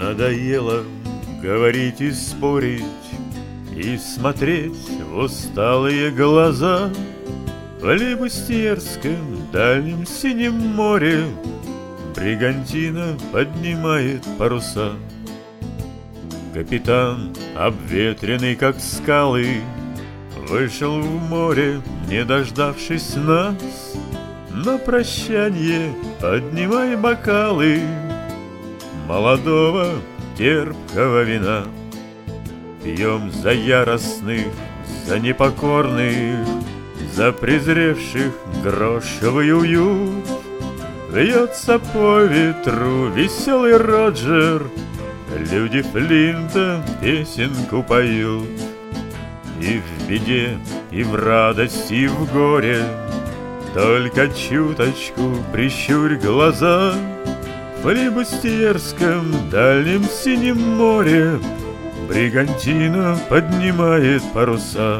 Надоело говорить и спорить, и смотреть в усталые глаза. В Флибустьерском дальнем синем море бригантина поднимает паруса. Капитан, обветренный как скалы, вышел в море, не дождавшись нас. На прощанье поднимай бокалы молодого терпкого вина. Пьем за яростных, за непокорных, за презревших грошевый уют. Вьется по ветру веселый Роджер, люди Флинта песенку поют. И в беде, и в радости, и в горе только чуточку прищурь глаза. В Флибустьерском дальнем синем море бригантина поднимает паруса.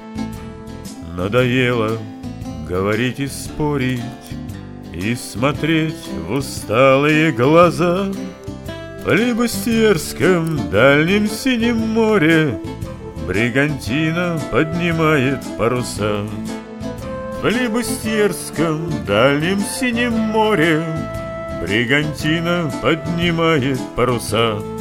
Надоело говорить и спорить, и смотреть в усталые глаза. В Флибустьерском дальнем синем море бригантина поднимает паруса. В Флибустьерском дальнем синем море бригантина поднимает паруса.